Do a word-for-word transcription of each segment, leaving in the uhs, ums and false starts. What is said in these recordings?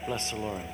Bless the Lord.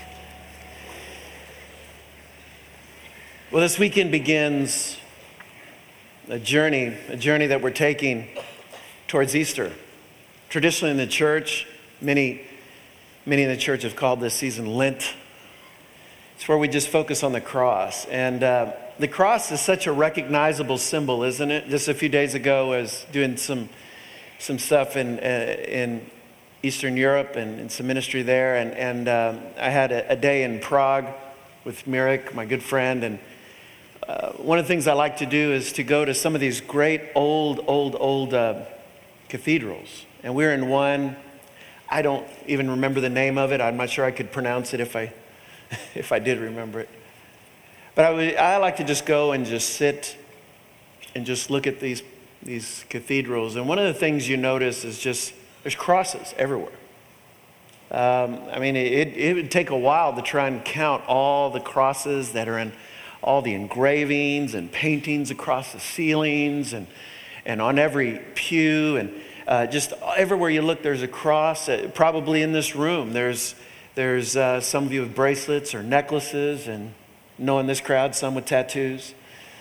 Well, this weekend begins a journey, a journey that we're taking towards Easter. Traditionally in the church, many, many in the church have called this season Lent. It's where we just focus on the cross. And uh, the cross is such a recognizable symbol, isn't it? Just a few days ago, I was doing some some stuff in uh, in Eastern Europe and, and some ministry there. And, and um, I had a, a day in Prague with Mirek, my good friend. And uh, one of the things I like to do is to go to some of these great old, old, old uh, cathedrals. And we were in one. I don't even remember the name of it. I'm not sure I could pronounce it if I if I did remember it. But I, would, I like to just go and just sit and just look at these these cathedrals. And one of the things you notice is just there's crosses everywhere. Um, I mean, it, it would take a while to try and count all the crosses that are in all the engravings and paintings across the ceilings and and on every pew and uh, just everywhere you look, there's a cross. Uh, probably in this room, there's there's uh, some of you with bracelets or necklaces, and knowing this crowd, some with tattoos.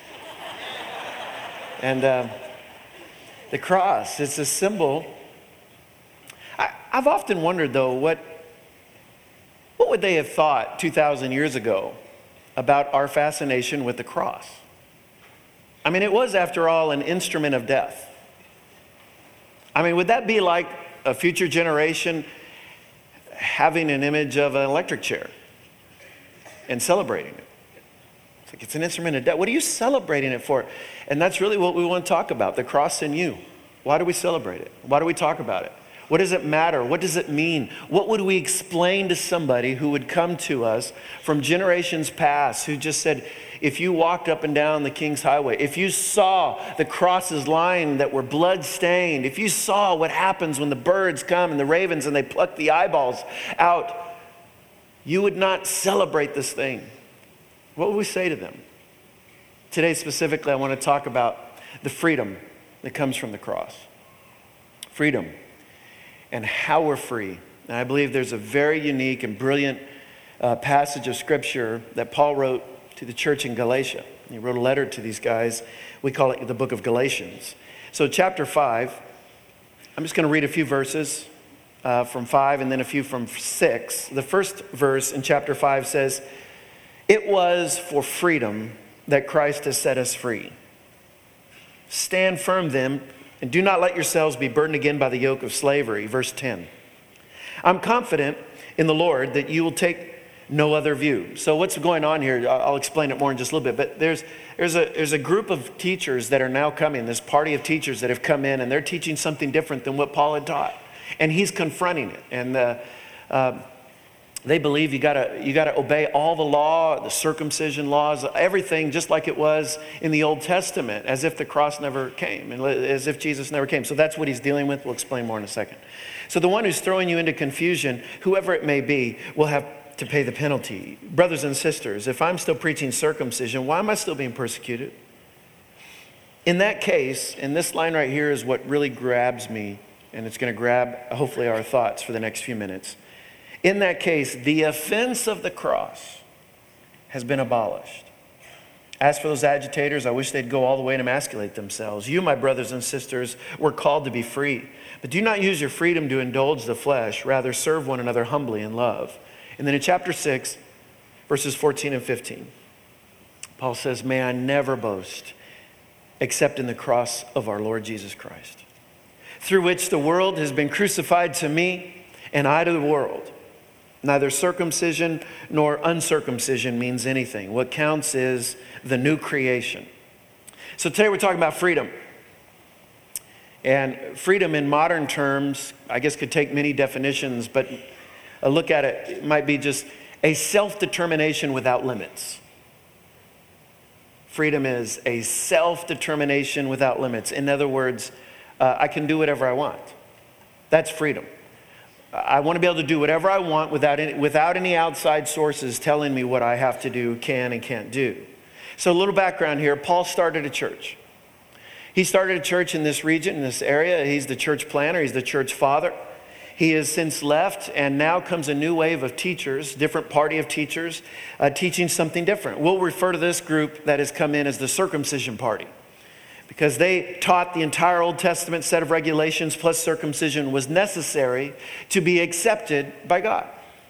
And uh, the cross, it's a symbol. I, I've often wondered, though, what what would they have thought two thousand years ago about our fascination with the cross? I mean, it was, after all, an instrument of death. I mean, would that be like a future generation having an image of an electric chair and celebrating it? It's like, it's an instrument of death. What are you celebrating it for? And that's really what we want to talk about, the cross in you. Why do we celebrate it? Why do we talk about it? What does it matter? What does it mean? What would we explain to somebody who would come to us from generations past who just said, if you walked up and down the King's Highway, if you saw the crosses lying that were blood-stained, if you saw what happens when the birds come and the ravens and they pluck the eyeballs out, you would not celebrate this thing. What would we say to them? Today specifically, I want to talk about the freedom that comes from the cross. Freedom. And how we're free. And I believe there's a very unique and brilliant uh, passage of Scripture that Paul wrote to the church in Galatia. He wrote a letter to these guys. We call it the book of Galatians. So chapter five, I'm just going to read a few verses uh, from five and then a few from six. The first verse in chapter five says, "It was for freedom that Christ has set us free. Stand firm then, and do not let yourselves be burdened again by the yoke of slavery." Verse ten. "I'm confident in the Lord that you will take no other view." So what's going on here? I'll explain it more in just a little bit. But there's there's a there's a group of teachers that are now coming, this party of teachers that have come in, and they're teaching something different than what Paul had taught. And he's confronting it. And uh, uh, they believe you gotta you gotta obey all the law, the circumcision laws, everything just like it was in the Old Testament, as if the cross never came, and as if Jesus never came. So that's what he's dealing with. We'll explain more in a second. So the one who's throwing you into confusion, whoever it may be, will have to pay the penalty. Brothers and sisters, if I'm still preaching circumcision, why am I still being persecuted? In that case, and this line right here is what really grabs me, and it's going to grab hopefully our thoughts for the next few minutes. In that case, the offense of the cross has been abolished. As for those agitators, I wish they'd go all the way and emasculate themselves. You, my brothers and sisters, were called to be free. But do not use your freedom to indulge the flesh. Rather, serve one another humbly in love. And then in chapter six, verses fourteen and fifteen, Paul says, "May I never boast except in the cross of our Lord Jesus Christ, through which the world has been crucified to me and I to the world. Neither circumcision nor uncircumcision means anything. What counts is the new creation." So today we're talking about freedom. And freedom in modern terms, I guess, could take many definitions, but a look at it, it might be just a self-determination without limits. Freedom is a self-determination without limits. In other words, uh, I can do whatever I want. That's freedom. I want to be able to do whatever I want without any, without any outside sources telling me what I have to do, can and can't do. So a little background here. Paul started a church. He started a church in this region, in this area. He's the church planner. He's the church father. He has since left, and now comes a new wave of teachers, different party of teachers, uh, teaching something different. We'll refer to this group that has come in as the circumcision party, because they taught the entire Old Testament set of regulations plus circumcision was necessary to be accepted by God.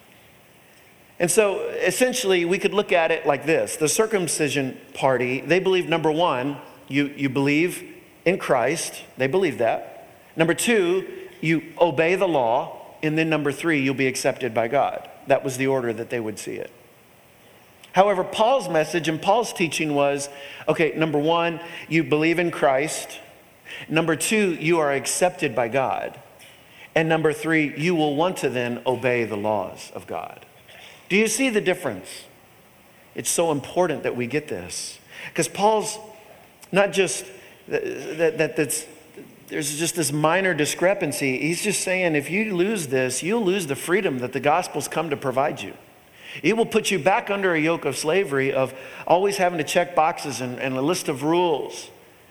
And so essentially we could look at it like this. The circumcision party, they believe, number one, you, you believe in Christ. They believe that. Number two, you obey the law. And then number three, you'll be accepted by God. That was the order that they would see it. However, Paul's message and Paul's teaching was, okay, number one, you believe in Christ. Number two, you are accepted by God. And number three, you will want to then obey the laws of God. Do you see the difference? It's so important that we get this. Because Paul's not just that, that, that that's, there's just this minor discrepancy. He's just saying if you lose this, you'll lose the freedom that the gospel's come to provide you. It will put you back under a yoke of slavery of always having to check boxes and, and a list of rules.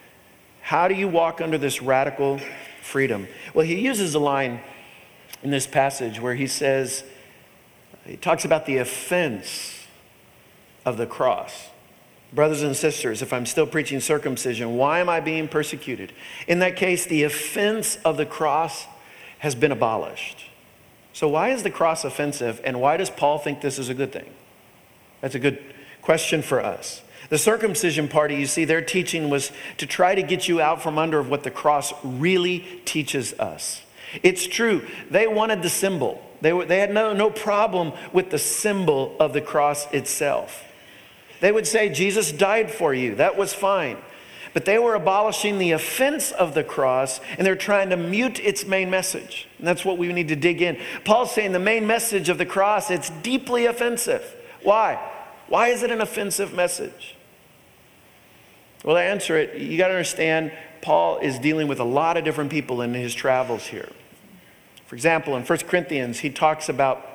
How do you walk under this radical freedom? Well, he uses a line in this passage where he says, he talks about the offense of the cross. Brothers and sisters, if I'm still preaching circumcision, why am I being persecuted? In that case, the offense of the cross has been abolished. So why is the cross offensive, and why does Paul think this is a good thing? That's a good question for us. The circumcision party, you see, their teaching was to try to get you out from under of what the cross really teaches us. It's true, they wanted the symbol. They, were, they had no, no problem with the symbol of the cross itself. They would say, Jesus died for you. That was fine. But they were abolishing the offense of the cross, and they're trying to mute its main message. And that's what we need to dig in. Paul's saying the main message of the cross, it's deeply offensive. Why? Why is it an offensive message? Well, to answer it, you got to understand, Paul is dealing with a lot of different people in his travels here. For example, in First Corinthians, he talks about,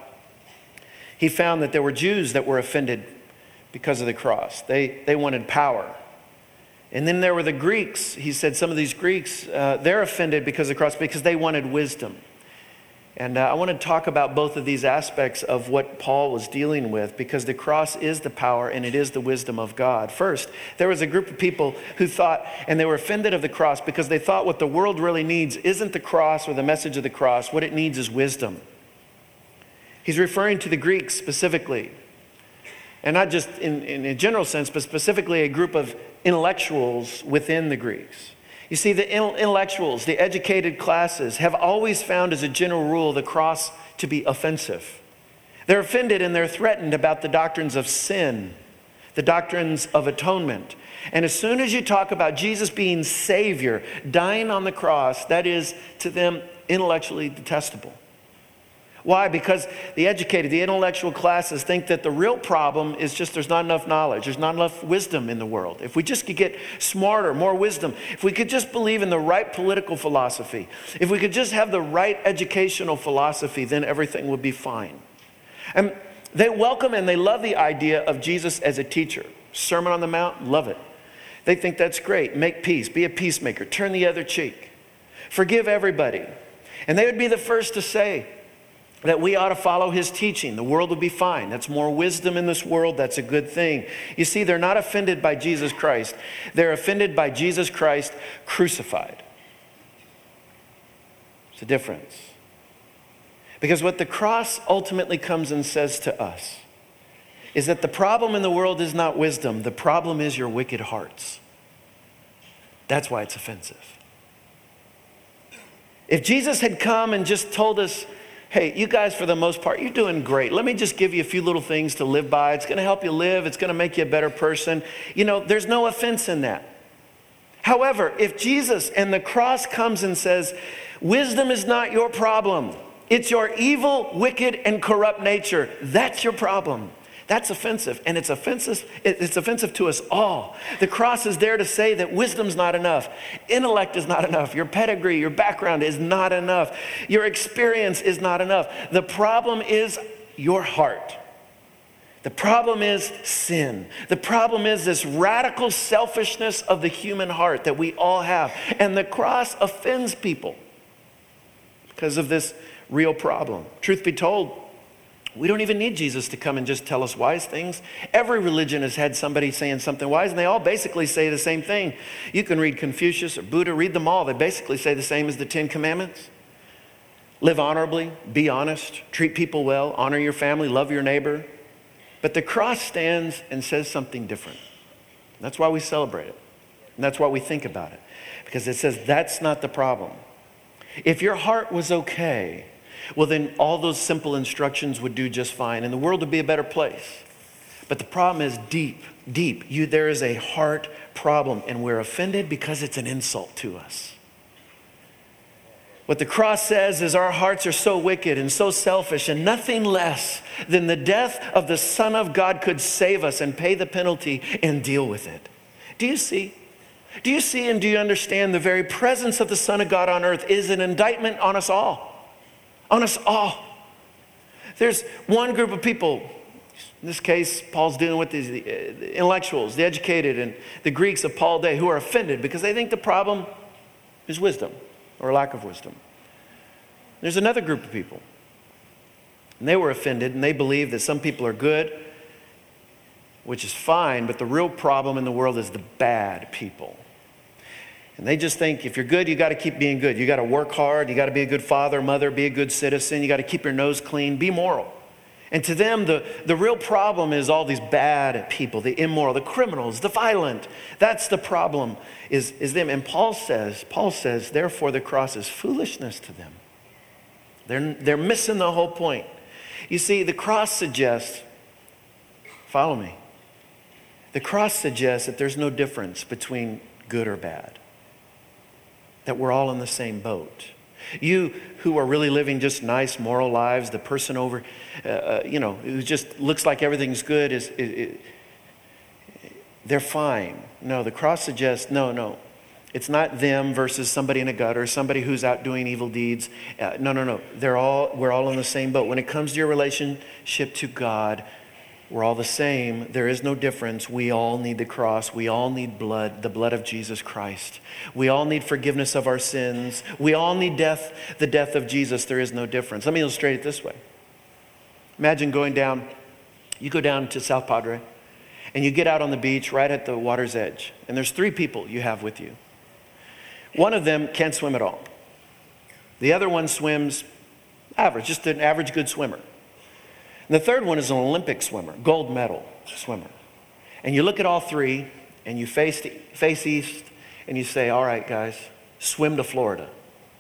he found that there were Jews that were offended because of the cross. They, they wanted power. And then there were the Greeks. He said some of these Greeks, uh, they're offended because of the cross because they wanted wisdom. And uh, I want to talk about both of these aspects of what Paul was dealing with, because the cross is the power and it is the wisdom of God. First, there was a group of people who thought, and they were offended of the cross because they thought what the world really needs isn't the cross or the message of the cross. What it needs is wisdom. He's referring to the Greeks specifically. And not just in, in a general sense, but specifically a group of intellectuals within the Greeks. You see, the intellectuals, the educated classes, have always found as a general rule the cross to be offensive. They're offended and they're threatened about the doctrines of sin, the doctrines of atonement. And as soon as you talk about Jesus being Savior, dying on the cross, that is to them intellectually detestable. Why? Because the educated, the intellectual classes think that the real problem is just there's not enough knowledge. There's not enough wisdom in the world. If we just could get smarter, more wisdom, if we could just believe in the right political philosophy, if we could just have the right educational philosophy, then everything would be fine. And they welcome and they love the idea of Jesus as a teacher. Sermon on the Mount, love it. They think that's great. Make peace. Be a peacemaker. Turn the other cheek. Forgive everybody. And they would be the first to say that we ought to follow his teaching. The world will be fine. That's more wisdom in this world. That's a good thing. You see, they're not offended by Jesus Christ. They're offended by Jesus Christ crucified. It's a difference. Because what the cross ultimately comes and says to us is that the problem in the world is not wisdom. The problem is your wicked hearts. That's why it's offensive. If Jesus had come and just told us, hey, you guys, for the most part, you're doing great. Let me just give you a few little things to live by. It's going to help you live. It's going to make you a better person. You know, there's no offense in that. However, if Jesus and the cross comes and says, wisdom is not your problem. It's your evil, wicked, and corrupt nature. That's your problem. That's offensive, and it's offensive, it's offensive to us all. The cross is there to say that wisdom's not enough. Intellect is not enough. Your pedigree, your background is not enough. Your experience is not enough. The problem is your heart. The problem is sin. The problem is this radical selfishness of the human heart that we all have. And the cross offends people because of this real problem. Truth be told, we don't even need Jesus to come and just tell us wise things. Every religion has had somebody saying something wise, and they all basically say the same thing. You can read Confucius or Buddha, read them all. They basically say the same as the Ten Commandments. Live honorably, be honest, treat people well, honor your family, love your neighbor. But the cross stands and says something different. That's why we celebrate it. And that's why we think about it. Because it says that's not the problem. If your heart was okay, well, then all those simple instructions would do just fine, and the world would be a better place. But the problem is deep, deep. You, there is a heart problem, and we're offended because it's an insult to us. What the cross says is our hearts are so wicked and so selfish, and nothing less than the death of the Son of God could save us and pay the penalty and deal with it. Do you see? Do you see and do you understand the very presence of the Son of God on earth is an indictment on us all? On us all. There's one group of people, in this case, Paul's dealing with these the intellectuals, the educated, and the Greeks of Paul's day who are offended because they think the problem is wisdom or lack of wisdom. There's another group of people, and they were offended, and they believe that some people are good, which is fine, but the real problem in the world is the bad people. And they just think if you're good, you got to keep being good. You got to work hard. You got to be a good father, mother, be a good citizen. You got to keep your nose clean, be moral. And to them, the, the real problem is all these bad people, the immoral, the criminals, the violent. That's the problem, is, is them. And Paul says, Paul says, therefore the cross is foolishness to them. They're, they're missing the whole point. You see, the cross suggests, follow me. The cross suggests that there's no difference between good or bad. That we're all in the same boat. You who are really living just nice moral lives, the person over, uh, you know, who just looks like everything's good, is, is, is they're fine. No, the cross suggests, no, no. It's not them versus somebody in a gutter, somebody who's out doing evil deeds. Uh, no, no, no. They're all, we're all in the same boat. When it comes to your relationship to God, we're all the same. There is no difference. We all need the cross. We all need blood, the blood of Jesus Christ. We all need forgiveness of our sins. We all need death, the death of Jesus. There is no difference. Let me illustrate it this way. Imagine going down, you go down to South Padre, and you get out on the beach right at the water's edge. And there's three people you have with you. One of them can't swim at all. The other one swims average, just an average good swimmer. And the third one is an Olympic swimmer, gold medal swimmer. And you look at all three, and you face, face east, and you say, all right, guys, swim to Florida.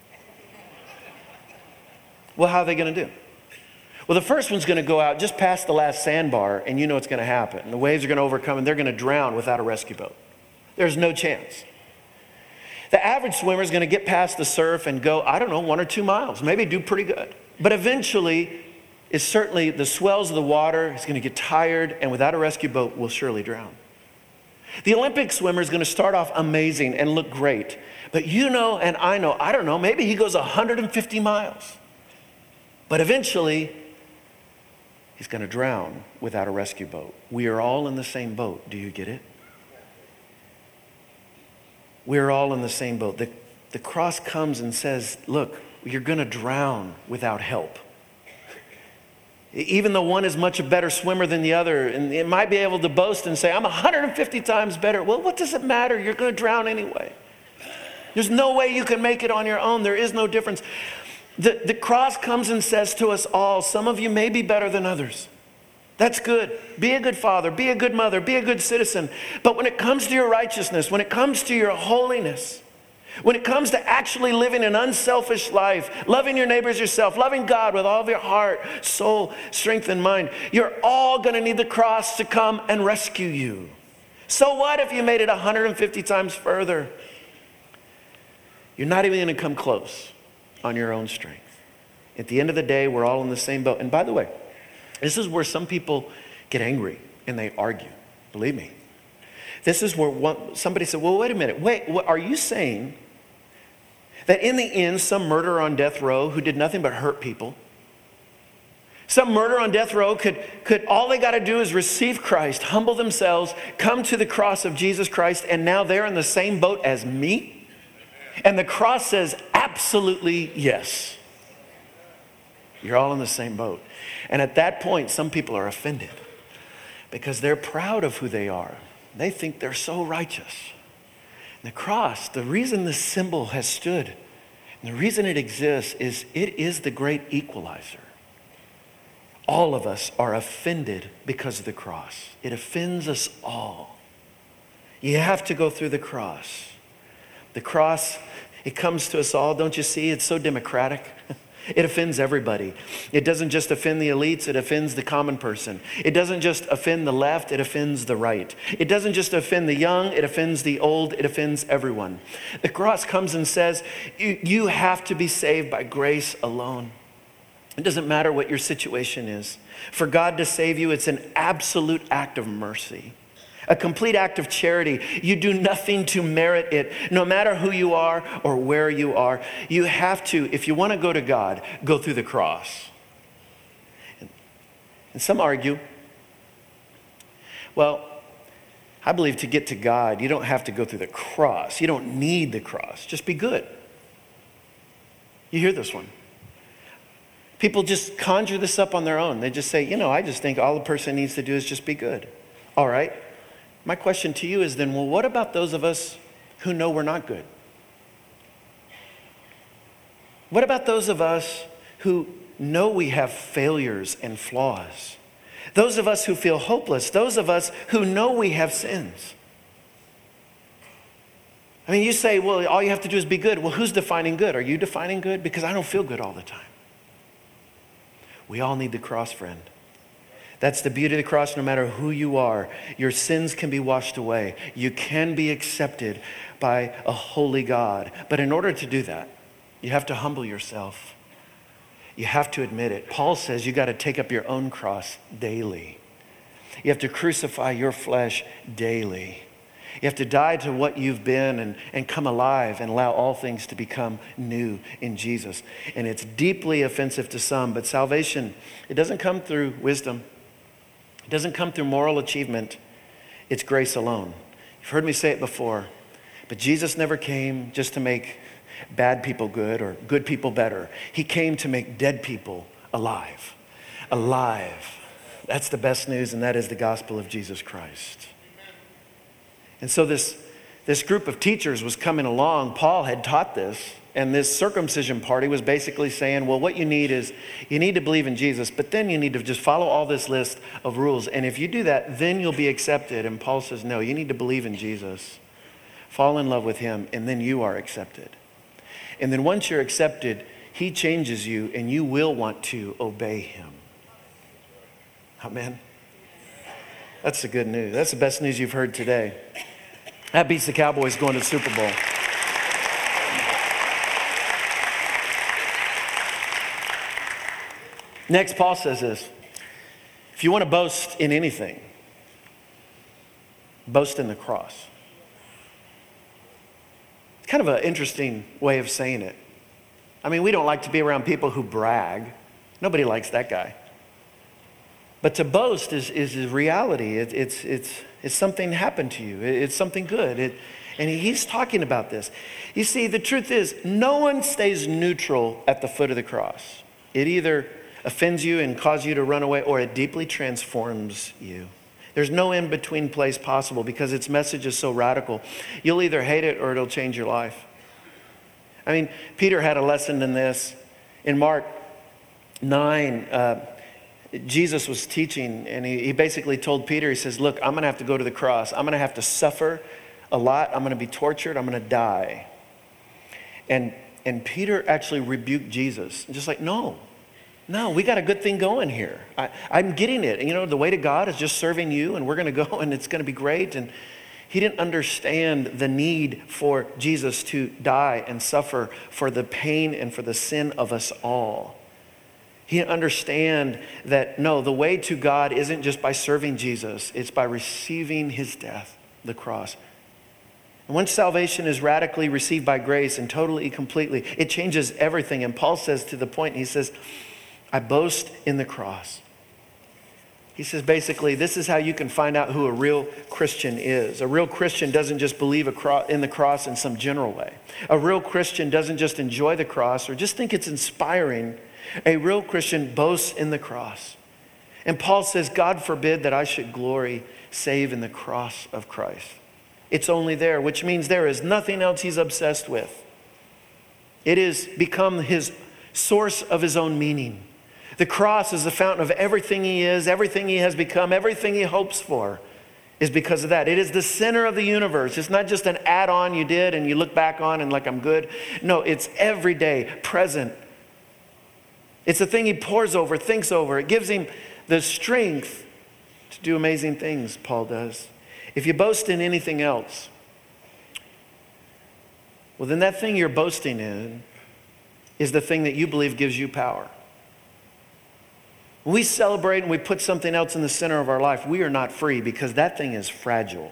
Well, how are they going to do? Well, the first one's going to go out just past the last sandbar, and you know what's going to happen. The waves are going to overcome, and they're going to drown without a rescue boat. There's no chance. The average swimmer is going to get past the surf and go, I don't know, one or two miles, maybe do pretty good. But eventually, it's certainly the swells of the water, he's going to get tired, and without a rescue boat, will surely drown. The Olympic swimmer is going to start off amazing and look great. But you know, and I know, I don't know, maybe he goes one hundred fifty miles. But eventually, he's going to drown without a rescue boat. We are all in the same boat. Do you get it? We're all in the same boat. The, the cross comes and says, look, you're going to drown without help. Even though one is much a better swimmer than the other, and it might be able to boast and say, I'm one hundred fifty times better. Well, what does it matter? You're going to drown anyway. There's no way you can make it on your own. There is no difference. The, the cross comes and says to us all, some of you may be better than others. That's good. Be a good father, be a good mother, be a good citizen. But when it comes to your righteousness, when it comes to your holiness, when it comes to actually living an unselfish life, loving your neighbors yourself, loving God with all of your heart, soul, strength, and mind, you're all going to need the cross to come and rescue you. So what if you made it one hundred fifty times further? You're not even going to come close on your own strength. At the end of the day, we're all in the same boat. And by the way, this is where some people get angry and they argue. Believe me. This is where one, somebody said, well, wait a minute. Wait, what, are you saying that in the end, some murderer on death row who did nothing but hurt people, some murderer on death row could, could all they got to do is receive Christ, humble themselves, come to the cross of Jesus Christ, and now they're in the same boat as me? And the cross says, absolutely yes. You're all in the same boat. And at that point, some people are offended because they're proud of who they are. They think they're so righteous. And the cross, the reason this symbol has stood, and the reason it exists is it is the great equalizer. All of us are offended because of the cross. It offends us all. You have to go through the cross. The cross, it comes to us all. Don't you see? It's so democratic. It offends everybody. It doesn't just offend the elites, it offends the common person. It doesn't just offend the left, it offends the right. It doesn't just offend the young, it offends the old, it offends everyone. The cross comes and says, you, you have to be saved by grace alone. It doesn't matter what your situation is. For God to save you, it's an absolute act of mercy. A complete act of charity. You do nothing to merit it, no matter who you are or where you are. You have to, if you want to go to God, go through the cross. And some argue, well, I believe to get to God, you don't have to go through the cross. You don't need the cross. Just be good. You hear this one. People just conjure this up on their own. They just say, you know, I just think all a person needs to do is just be good. All right. My question to you is then, well, what about those of us who know we're not good? What about those of us who know we have failures and flaws? Those of us who feel hopeless, those of us who know we have sins. I mean, you say, well, all you have to do is be good. Well, who's defining good? Are you defining good? Because I don't feel good all the time. We all need the cross, friend. That's the beauty of the cross. No matter who you are, your sins can be washed away. You can be accepted by a holy God. But in order to do that, you have to humble yourself. You have to admit it. Paul says you got to take up your own cross daily. You have to crucify your flesh daily. You have to die to what you've been and, and come alive and allow all things to become new in Jesus. And it's deeply offensive to some, but salvation, it doesn't come through wisdom. It doesn't come through moral achievement. It's grace alone. You've heard me say it before, but Jesus never came just to make bad people good or good people better. He came to make dead people alive. Alive. That's the best news, and that is the gospel of Jesus Christ. And so this, this group of teachers was coming along. Paul had taught this, and this circumcision party was basically saying, well, what you need is you need to believe in Jesus, but then you need to just follow all this list of rules. And if you do that, then you'll be accepted. And Paul says, no, you need to believe in Jesus, fall in love with him, and then you are accepted. And then once you're accepted, he changes you, and you will want to obey him. Amen. That's the good news. That's the best news you've heard today. That beats the Cowboys going to the Super Bowl. Next, Paul says this. If you want to boast in anything, boast in the cross. It's kind of an interesting way of saying it. I mean, we don't like to be around people who brag. Nobody likes that guy. But to boast is, is a reality. It, it's, it's, it's something happened to you. It, it's something good. It, and he's talking about this. You see, the truth is, no one stays neutral at the foot of the cross. It either offends you and causes you to run away, or it deeply transforms you. There's no in-between place possible because its message is so radical. You'll either hate it or it'll change your life. I mean, Peter had a lesson in this. In Mark nine, uh, Jesus was teaching, and he, he basically told Peter, he says, look, I'm going to have to go to the cross. I'm going to have to suffer a lot. I'm going to be tortured. I'm going to die. And, and Peter actually rebuked Jesus. Just like, no, no, we got a good thing going here. I, I'm getting it. And, you know, the way to God is just serving you, and we're going to go, and it's going to be great. And he didn't understand the need for Jesus to die and suffer for the pain and for the sin of us all. He didn't understand that, no, the way to God isn't just by serving Jesus. It's by receiving his death, the cross. And once salvation is radically received by grace and totally, completely, it changes everything. And Paul says to the point, he says, I boast in the cross. He says, basically, this is how you can find out who a real Christian is. A real Christian doesn't just believe in the cross in some general way. A real Christian doesn't just enjoy the cross or just think it's inspiring. A real Christian boasts in the cross. And Paul says, God forbid that I should glory save in the cross of Christ. It's only there, which means there is nothing else he's obsessed with. It has become his source of his own meaning. The cross is the fountain of everything he is, everything he has become, everything he hopes for is because of that. It is the center of the universe. It's not just an add-on you did and you look back on and like, I'm good. No, it's every day, present. It's the thing he pores over, thinks over. It gives him the strength to do amazing things, Paul does. If you boast in anything else, well, then that thing you're boasting in is the thing that you believe gives you power. When we celebrate and we put something else in the center of our life, we are not free because that thing is fragile.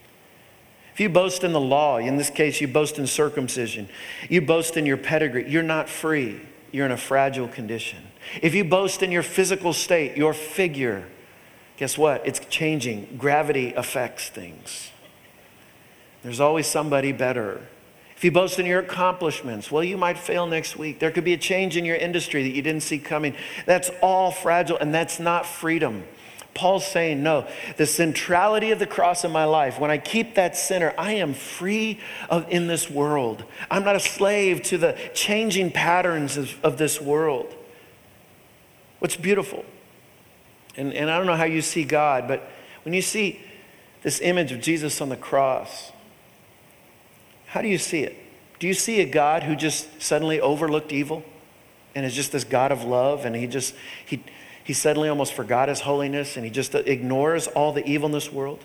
If you boast in the law, in this case, you boast in circumcision, you boast in your pedigree, you're not free. You're in a fragile condition. If you boast in your physical state, your figure, guess what? It's changing. Gravity affects things. There's always somebody better. If you boast in your accomplishments, well, you might fail next week. There could be a change in your industry that you didn't see coming. That's all fragile, and that's not freedom. Paul's saying, no, the centrality of the cross in my life, when I keep that center, I am free of, in this world. I'm not a slave to the changing patterns of, of this world. What's beautiful, and, and I don't know how you see God, but when you see this image of Jesus on the cross, how do you see it? Do you see a God who just suddenly overlooked evil and is just this God of love, and he just, he, he suddenly almost forgot his holiness and he just ignores all the evil in this world?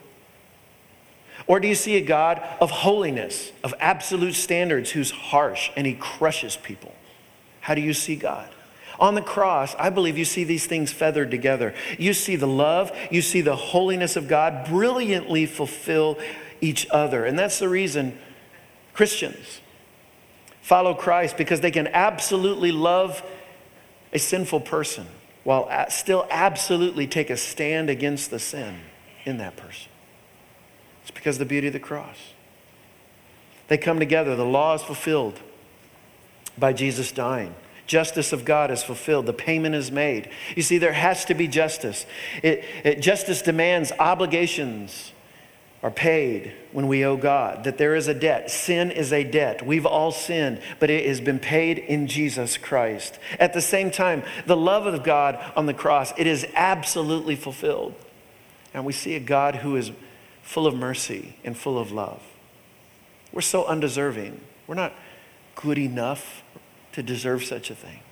Or do you see a God of holiness, of absolute standards, who's harsh and he crushes people? How do you see God? On the cross, I believe you see these things feathered together. You see the love, you see the holiness of God brilliantly fulfill each other. And that's the reason Christians follow Christ, because they can absolutely love a sinful person while still absolutely take a stand against the sin in that person. It's because of the beauty of the cross. They come together. The law is fulfilled by Jesus dying. Justice of God is fulfilled. The payment is made. You see, there has to be justice. It, it, justice demands obligations are paid when we owe God, that there is a debt. Sin is a debt. We've all sinned, but it has been paid in Jesus Christ. At the same time, the love of God on the cross, it is absolutely fulfilled. And we see a God who is full of mercy and full of love. We're so undeserving. We're not good enough to deserve such a thing.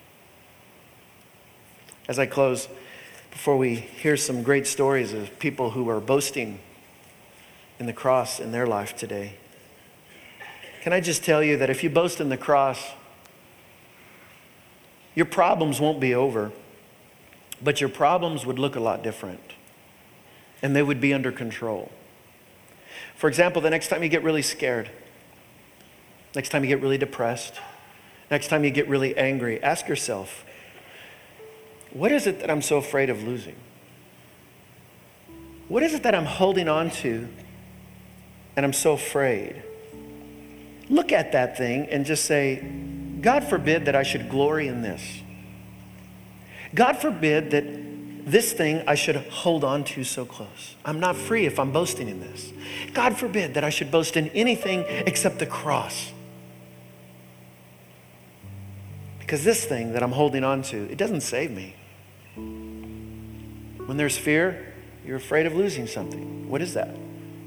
As I close, before we hear some great stories of people who are boasting in the cross in their life today, can I just tell you that if you boast in the cross, your problems won't be over, but your problems would look a lot different, and they would be under control. For example, the next time you get really scared, next time you get really depressed, next time you get really angry, ask yourself, what is it that I'm so afraid of losing? What is it that I'm holding on to and I'm so afraid? Look at that thing and just say, God forbid that I should glory in this. God forbid that this thing I should hold on to so close. I'm not free if I'm boasting in this. God forbid that I should boast in anything except the cross. Because this thing that I'm holding on to, it doesn't save me. When there's fear, you're afraid of losing something. What is that?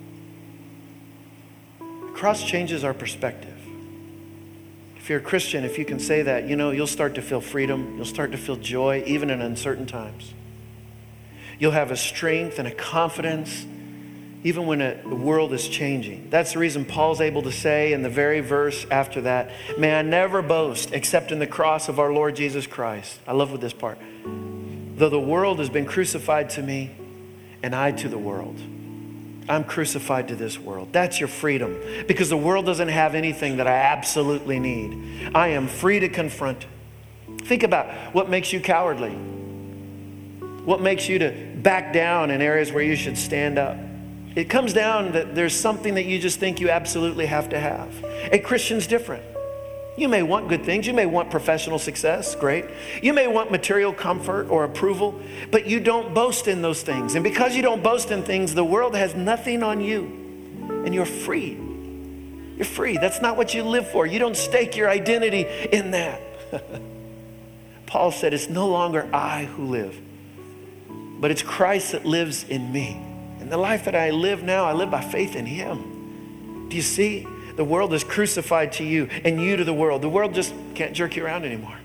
The cross changes our perspective. If you're a Christian, if you can say that, you know, you'll start to feel freedom. You'll start to feel joy, even in uncertain times. You'll have a strength and a confidence, even when a, the world is changing. That's the reason Paul's able to say in the very verse after that, may I never boast except in the cross of our Lord Jesus Christ. I love with this part. Though the world has been crucified to me, and I to the world. I'm crucified to this world. That's your freedom. Because the world doesn't have anything that I absolutely need. I am free to confront it. Think about what makes you cowardly. What makes you to back down in areas where you should stand up. It comes down that there's something that you just think you absolutely have to have. A Christian's different. You may want good things. You may want professional success. Great. You may want material comfort or approval, but you don't boast in those things. And because you don't boast in things, the world has nothing on you, and you're free. You're free. That's not what you live for. You don't stake your identity in that. Paul said, it's no longer I who live, but it's Christ that lives in me. And the life that I live now, I live by faith in him. Do you see? The world is crucified to you and you to the world. The world just can't jerk you around anymore.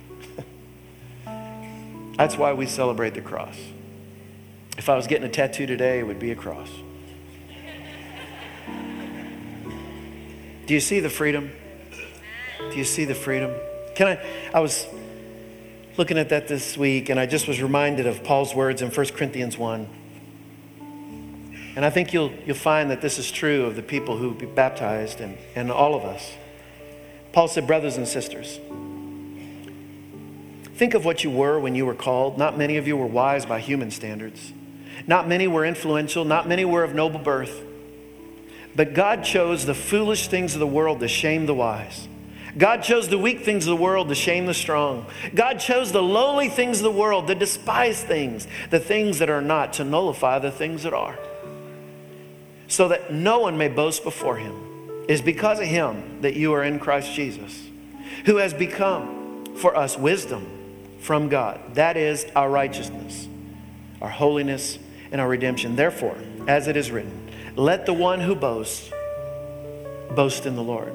That's why we celebrate the cross. If I was getting a tattoo today, it would be a cross. Do you see the freedom? Do you see the freedom? Can I, I was looking at that this week, and I just was reminded of Paul's words in First Corinthians one. And I think you'll you'll find that this is true of the people who be baptized and, and all of us. Paul said, brothers and sisters, think of what you were when you were called. Not many of you were wise by human standards. Not many were influential. Not many were of noble birth. But God chose the foolish things of the world to shame the wise. God chose the weak things of the world to shame the strong. God chose the lowly things of the world, the despised things, the things that are not, to nullify the things that are, so that no one may boast before him. It is because of him that you are in Christ Jesus, who has become for us wisdom from God. That is our righteousness, our holiness, and our redemption. Therefore, as it is written, let the one who boasts boast in the Lord.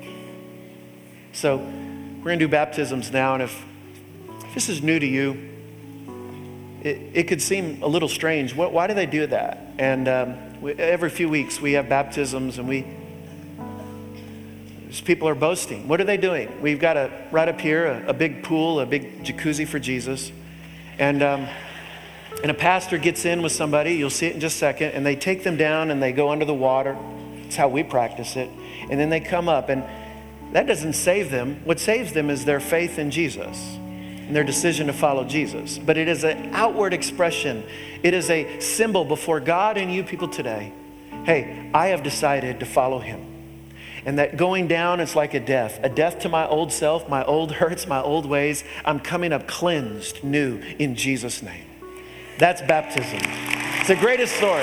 So we're going to do baptisms now, and if, if this is new to you, it, it could seem a little strange. What, why do they do that? And um, we, every few weeks we have baptisms, and we people are boasting. What are they doing? We've got a right up here a, a big pool, a big jacuzzi for Jesus, and um, and a pastor gets in with somebody. You'll see it in just a second, and they take them down and they go under the water. That's how we practice it, and then they come up, and that doesn't save them. What saves them is their faith in Jesus and their decision to follow Jesus. But it is an outward expression. It is a symbol before God and you people today. Hey, I have decided to follow him. And that going down is like a death. A death to my old self, my old hurts, my old ways. I'm coming up cleansed, new, in Jesus' name. That's baptism. It's the greatest story.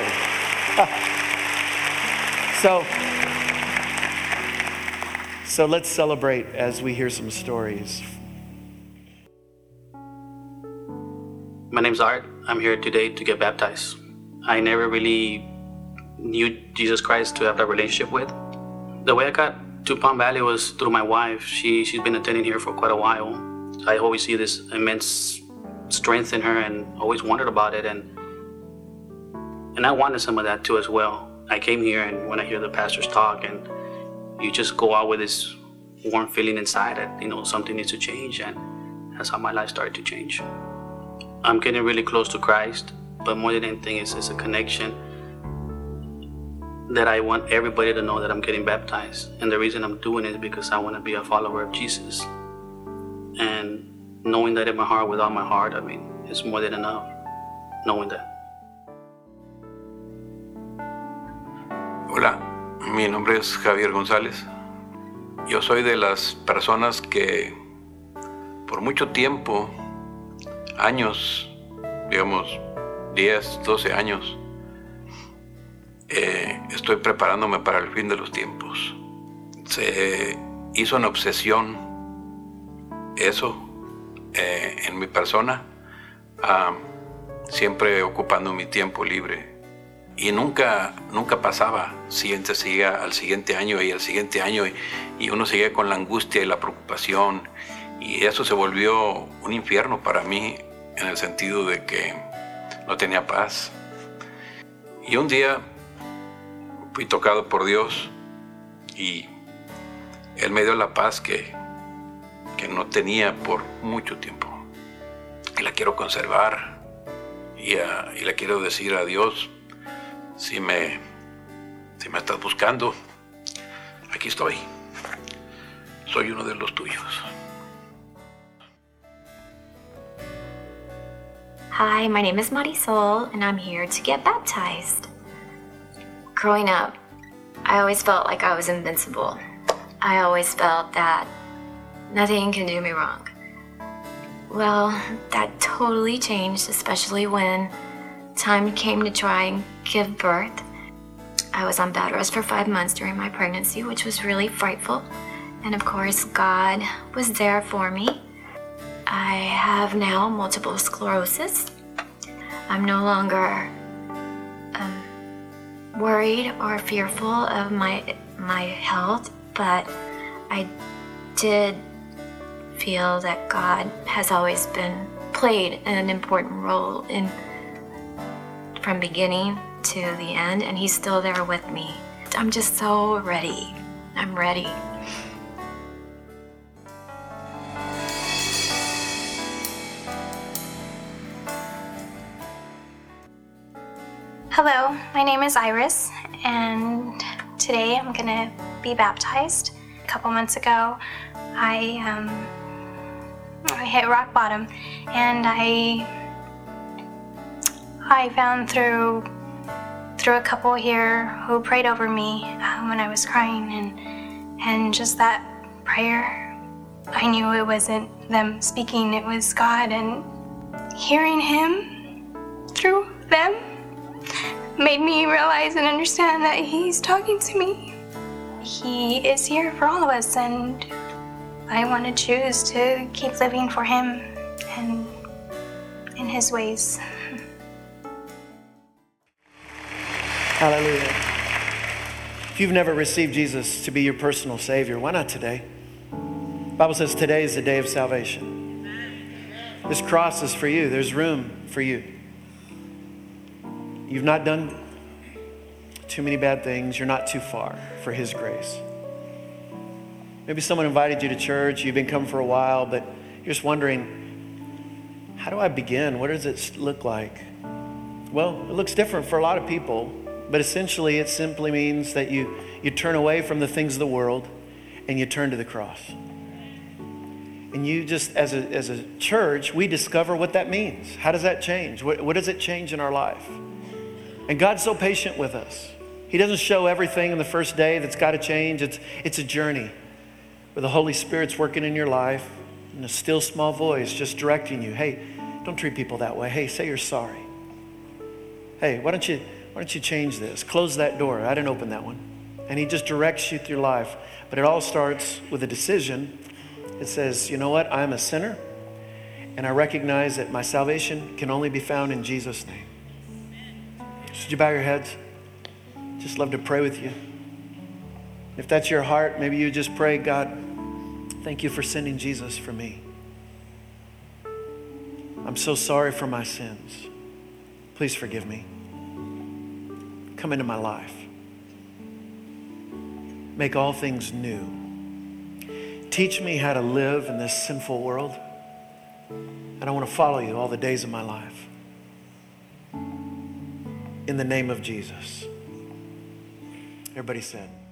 so... So let's celebrate as we hear some stories. My name's Art. I'm here today to get baptized. I never really knew Jesus Christ to have that relationship with. The way I got to Palm Valley was through my wife. She, she's been attending here for quite a while. I always see this immense strength in her and always wondered about it. And, and I wanted some of that too as well. I came here, and when I hear the pastors talk, and you just go out with this warm feeling inside that, you know, something needs to change, and that's how my life started to change. I'm getting really close to Christ, but more than anything, it's, it's a connection that I want everybody to know that I'm getting baptized. And the reason I'm doing it is because I want to be a follower of Jesus. And knowing that in my heart, with all my heart, I mean, it's more than enough, knowing that. Hola. Mi nombre es Javier González. Yo soy de las personas que por mucho tiempo, años, digamos diez, doce años, eh, estoy preparándome para el fin de los tiempos. Se hizo una obsesión eso eh, en mi persona, uh, siempre ocupando mi tiempo libre. Y nunca, nunca pasaba, siguiente seguía al siguiente año y al siguiente año, y, y uno seguía con la angustia y la preocupación, y eso se volvió un infierno para mí en el sentido de que no tenía paz. Y un día fui tocado por Dios y Él me dio la paz que, que no tenía por mucho tiempo, y la quiero conservar, y, uh, y le quiero decir a Dios: Si me, si me estás buscando, aquí estoy. Soy uno de los tuyos. Hi, my name is Marisol, and I'm here to get baptized. Growing up, I always felt like I was invincible. I always felt that Nothing can do me wrong. Well, that totally changed, especially when time came to try and give birth. I was on bed rest for five months during my pregnancy, which was really frightful. And of course, God was there for me. I have now multiple sclerosis. I'm no longer um, worried or fearful of my my health, but I did feel that God has always been played an important role in from beginning to the end, and he's still there with me. I'm just so ready. I'm ready. Hello, my name is Iris, and today I'm gonna be baptized. A couple months ago, I um, I hit rock bottom, and I I found through through a couple here who prayed over me um, when I was crying, and and just that prayer, I knew it wasn't them speaking; it was God, and hearing Him through them made me realize and understand that He's talking to me. He is here for all of us, and I want to choose to keep living for Him and in His ways. Hallelujah. If you've never received Jesus to be your personal Savior, why not today? The Bible says today is the day of salvation. This cross is for you. There's room for you. You've not done too many bad things. You're not too far for His grace. Maybe someone invited you to church. You've been coming for a while, but you're just wondering, how do I begin? What does it look like? Well, it looks different for a lot of people, but essentially it simply means that you, you turn away from the things of the world and you turn to the cross. And you just, as a, as a church, we discover what that means. How does that change? What, what does it change in our life? And God's so patient with us. He doesn't show everything in the first day that's got to change. It's, it's a journey where the Holy Spirit's working in your life and a still small voice just directing you. Hey, don't treat people that way. Hey, say you're sorry. Hey, why don't you, why don't you change this? Close that door. I didn't open that one. And He just directs you through life. But it all starts with a decision. It says, you know what? I'm a sinner, and I recognize that my salvation can only be found in Jesus' name. Should you bow your heads? Just love to pray with you. If that's your heart, maybe you just pray, God, thank you for sending Jesus for me. I'm so sorry for my sins. Please forgive me. Come into my life. Make all things new. Teach me how to live in this sinful world. And I want to follow you all the days of my life. In the name of Jesus. Everybody said.